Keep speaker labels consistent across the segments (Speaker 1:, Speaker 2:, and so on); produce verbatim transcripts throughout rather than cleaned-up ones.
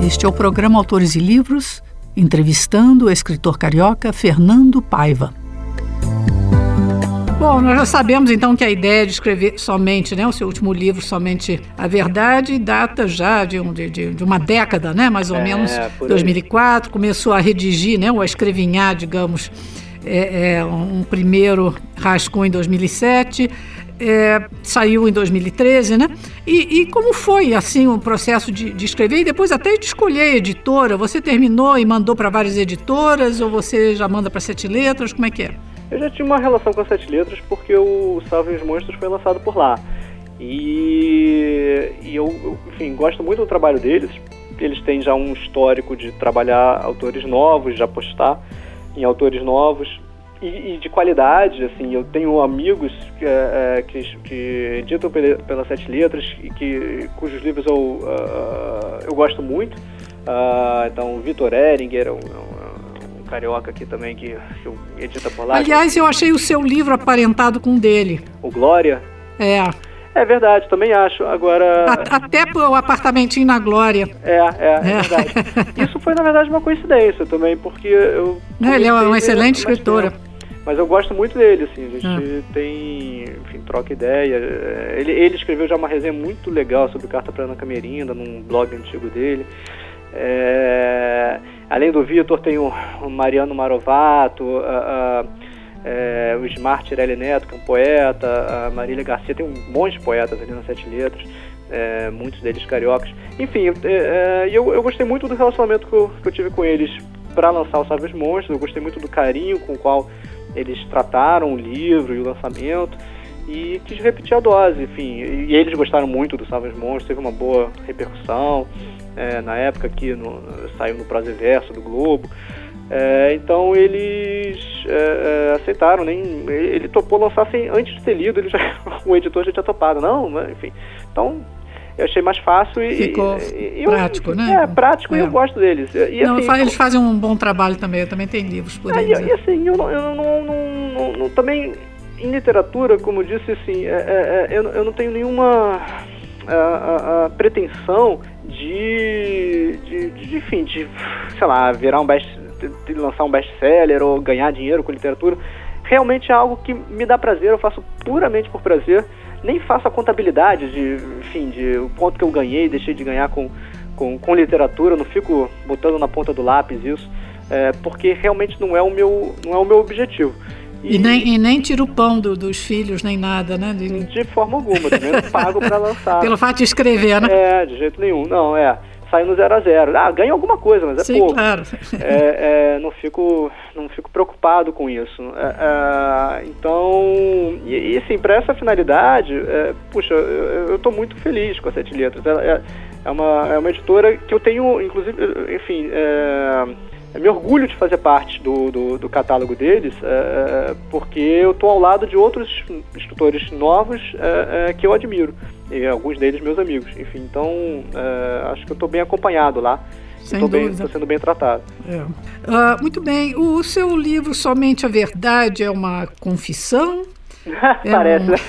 Speaker 1: Este é o programa Autores e Livros, entrevistando o escritor carioca Fernando Paiva. Bom, nós já sabemos então que a ideia de escrever somente, né, o seu último livro, Somente a Verdade, data já de, um, de, de uma década, né, mais ou é, menos, dois mil e quatro. Começou a redigir, né, ou a escrevinhar, digamos, é, é, um primeiro rascunho em dois mil e sete. É, saiu em dois mil e treze, né? E, e como foi, assim, o processo de, de escrever e depois até de escolher a editora? Você terminou e mandou para várias editoras ou você já manda para Sete Letras? Como é que é?
Speaker 2: Eu já tinha uma relação com a Sete Letras porque o Salve os Monstros foi lançado por lá. E, e eu, enfim, gosto muito do trabalho deles. Eles têm já um histórico de trabalhar autores novos, de apostar em autores novos. E, e de qualidade, assim, eu tenho amigos que, é, que, que editam pela, pela Sete Letras e que, cujos livros eu, uh, eu gosto muito. Uh, então, o Vitor Ehringer é um, um, um carioca aqui também que, que edita por lá.
Speaker 1: Aliás, eu achei o seu livro aparentado com o dele.
Speaker 2: O Glória?
Speaker 1: É.
Speaker 2: É verdade, também acho. Agora...
Speaker 1: A, até o apartamentinho na Glória.
Speaker 2: É, é, é, é verdade. Isso foi, na verdade, uma coincidência também, porque eu...
Speaker 1: Não, ele é uma excelente escritora.
Speaker 2: Tempo. Mas eu gosto muito dele, assim, a gente ah. tem, enfim, troca ideia. Ele, ele escreveu já uma resenha muito legal sobre Carta para Ana Camerinda, num blog antigo dele. É, além do Vitor, tem o, o Mariano Marovato, a, a, é, o Ismar Tirelli Neto, que é um poeta, a Marília Garcia, tem um monte de poetas ali nas Sete Letras, é, muitos deles cariocas. Enfim, é, eu, eu gostei muito do relacionamento que eu, que eu tive com eles para lançar o Salve os Monstros, eu gostei muito do carinho com o qual eles trataram o livro e o lançamento e quis repetir a dose, enfim, e eles gostaram muito do Salve os Monstros, teve uma boa repercussão, é, na época que no, saiu no Prosa e Verso do Globo, é, então eles é, aceitaram, nem, ele topou lançar sem, antes de ter lido, ele já, o editor já tinha topado, não, mas, enfim, então eu achei mais fácil e...
Speaker 1: Ficou
Speaker 2: e, e
Speaker 1: prático,
Speaker 2: eu,
Speaker 1: né?
Speaker 2: É, prático é. E eu gosto deles. E,
Speaker 1: não,
Speaker 2: assim,
Speaker 1: eles fazem um bom trabalho também, eu também tenho livros por
Speaker 2: é,
Speaker 1: eles.
Speaker 2: E, e assim, eu, não, eu não, não, não, não... Também, em literatura, como eu disse, assim, é, é, eu, eu não tenho nenhuma a, a, a pretensão de, de, de, enfim, de, sei lá, virar um best... de lançar um best-seller ou ganhar dinheiro com literatura. Realmente é algo que me dá prazer, eu faço puramente por prazer. Nem faço a contabilidade de, enfim, de o quanto que eu ganhei, deixei de ganhar com, com, com literatura, não fico botando na ponta do lápis isso, é, porque realmente não é o meu, não é o meu objetivo.
Speaker 1: E, e, nem, e nem tira o pão do, dos filhos, nem nada, né? De,
Speaker 2: de forma alguma, também não pago para lançar.
Speaker 1: Pelo fato de escrever, né?
Speaker 2: É, de jeito nenhum, não, é. Sai no zero a zero. Ah, ganha alguma coisa, mas é
Speaker 1: Sim,
Speaker 2: pouco.
Speaker 1: Claro.
Speaker 2: É, é, não, fico, não fico preocupado com isso. É, é, então, e, e assim, para essa finalidade, é, puxa, eu estou muito feliz com a Sete Letras. É, é, uma, é uma editora que eu tenho, inclusive, enfim, é, eu me orgulho de fazer parte do, do, do catálogo deles, é, porque eu estou ao lado de outros escritores novos é, é, que eu admiro. E alguns deles meus amigos, enfim, então é, acho que eu estou bem acompanhado lá, estou sendo bem tratado.
Speaker 1: É. Uh, muito bem, o seu livro Somente a Verdade é uma confissão?
Speaker 2: Parece, é um... né?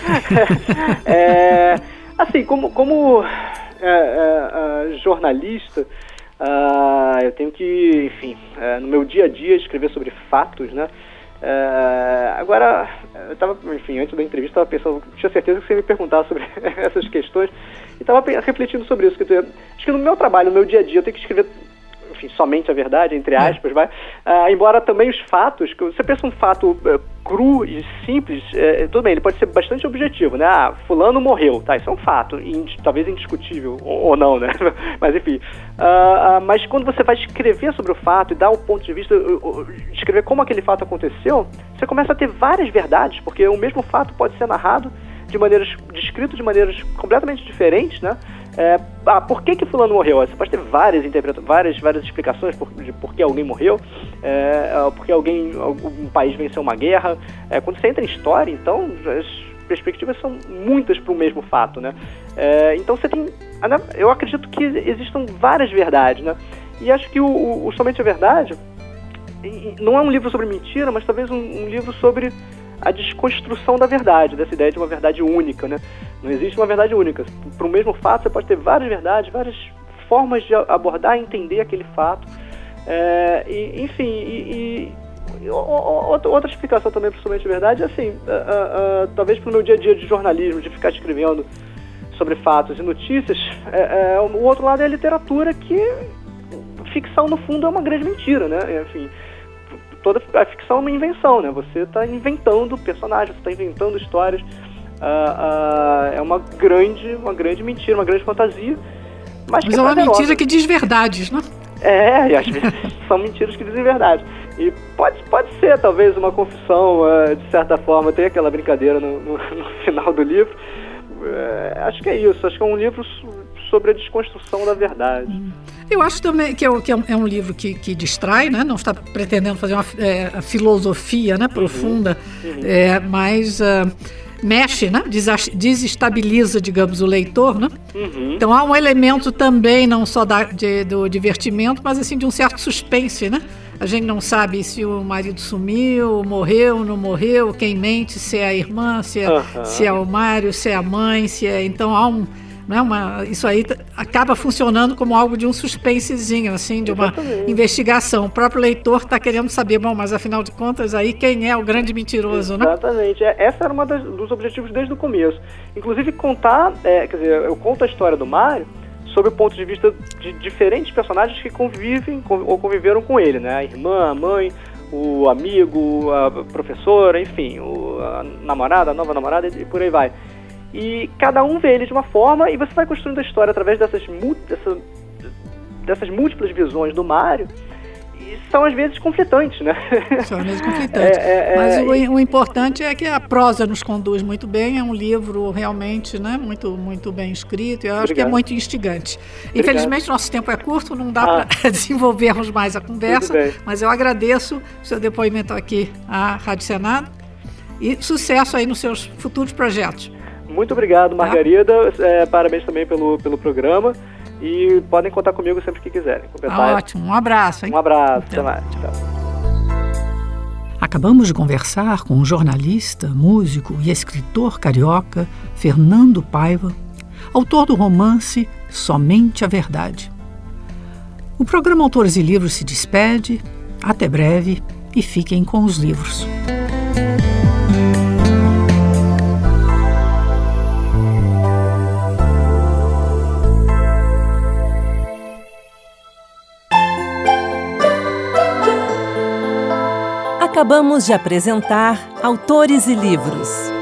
Speaker 2: é, assim, como, como é, é, jornalista, uh, eu tenho que, enfim, é, no meu dia a dia escrever sobre fatos, né? É, agora, eu estava, enfim, antes da entrevista, estava pensando, tinha certeza que você ia me perguntar sobre essas questões, e estava refletindo sobre isso. Que eu, acho que no meu trabalho, no meu dia a dia, eu tenho que escrever, enfim, somente a verdade, entre aspas, é. vai. Uh, embora também os fatos, que você pensa um fato uh, cru e simples, uh, tudo bem, ele pode ser bastante objetivo, né? Ah, fulano morreu, tá? Isso é um fato, ind- talvez indiscutível, ou, ou não, né? Mas enfim. Uh, uh, mas quando você vai escrever sobre o fato e dar o ponto de vista, uh, uh, escrever como aquele fato aconteceu, você começa a ter várias verdades, porque o mesmo fato pode ser narrado de maneiras, descrito de maneiras completamente diferentes, né? É, ah, por que que fulano morreu? Você pode ter várias interpretações, várias, várias explicações por, de por que alguém morreu, é, porque alguém, um país venceu uma guerra. É, quando você entra em história, então, as perspectivas são muitas para o mesmo fato, né? É, então você tem, eu acredito que existam várias verdades, né? E acho que o, o, o Somente a Verdade não é um livro sobre mentira, mas talvez um, um livro sobre a desconstrução da verdade, dessa ideia de uma verdade única, né? Não existe uma verdade única. Para o mesmo fato, você pode ter várias verdades, várias formas de abordar e entender aquele fato. É, e, enfim, e, e, e outra, outra explicação também, principalmente verdade, é assim, uh, uh, uh, talvez para o meu dia a dia de jornalismo, de ficar escrevendo sobre fatos e notícias, é, é, o outro lado é a literatura, que ficção, no fundo, é uma grande mentira, né? Enfim, toda a ficção é uma invenção, né? Você está inventando personagens, você está inventando histórias. Uh, uh, é uma grande, uma grande mentira, uma grande fantasia. Mas,
Speaker 1: mas
Speaker 2: que
Speaker 1: é uma
Speaker 2: prazerosa.
Speaker 1: mentira que diz verdades, né?
Speaker 2: É, e às vezes são mentiras que dizem verdade. E pode, pode ser, talvez, uma confissão, uh, de certa forma, tem aquela brincadeira no, no, no final do livro. Uh, acho que é isso, acho que é um livro sobre a desconstrução da verdade.
Speaker 1: Eu acho também que é, que é um livro que, que distrai, né? Não está pretendendo fazer uma é, filosofia, né, profunda, uhum. Uhum. É, mas uh, mexe, né? Desestabiliza, digamos, o leitor, né? Uhum. Então há um elemento também, não só da, de, do divertimento, mas assim de um certo suspense, né? A gente não sabe se o marido sumiu, morreu, não morreu, quem mente, se é a irmã, se é, uhum. se é o Mário, se é a mãe, se é... Então há um... Não, uma, isso aí acaba funcionando como algo de um suspensezinho, assim, de uma Exatamente. investigação. O próprio leitor está querendo saber, bom, mas afinal de contas, aí quem é o grande mentiroso,
Speaker 2: Exatamente. né? Exatamente. Essa era um dos objetivos desde o começo. Inclusive contar, é, quer dizer, eu conto a história do Mário sob o ponto de vista de diferentes personagens que convivem ou conviveram com ele, né? A irmã, a mãe, o amigo, a professora, enfim, o, a namorada, a nova namorada e por aí vai. E cada um vê ele de uma forma e você vai construindo a história através dessas, dessa, dessas múltiplas visões do Mário, e são às vezes conflitantes, né?
Speaker 1: São às vezes conflitantes. É, é, Mas é, o, e... o importante é que a prosa nos conduz muito bem, é um livro realmente, né, muito, muito bem escrito, eu acho Obrigado. que é muito instigante. Obrigado. Infelizmente nosso tempo é curto, não dá ah. para desenvolvermos mais a conversa, mas eu agradeço o seu depoimento aqui à Rádio Senado e sucesso aí nos seus futuros projetos.
Speaker 2: Muito obrigado, Margarida. Tá. É, parabéns também pelo, pelo programa. E podem contar comigo sempre que quiserem.
Speaker 1: Ah, ótimo. Um abraço, hein?
Speaker 2: Um abraço. Até mais. Tchau.
Speaker 1: Acabamos de conversar com o jornalista, músico e escritor carioca Fernando Paiva, autor do romance Somente a Verdade. O programa Autores e Livros se despede. Até breve e fiquem com os livros.
Speaker 3: Acabamos de apresentar Autores e Livros.